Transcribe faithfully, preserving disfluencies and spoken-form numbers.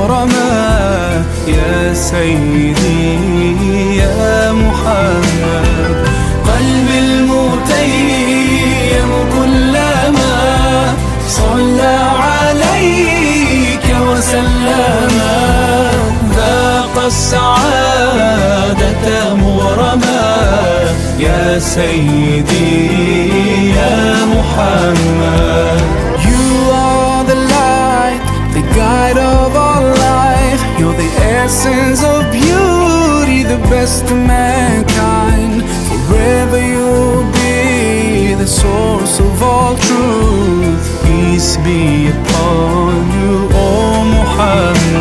مغرما يا سيدي يا محمد. قلبي المتيم كلما صلى عليك وسلم ذاق السعادة مغرما يا سيدي يا محمد. You are the light, the guide of our life. You're the essence of beauty, the best of mankind. Forever you'll be the source of all truth. Peace be upon you, O Muhammad.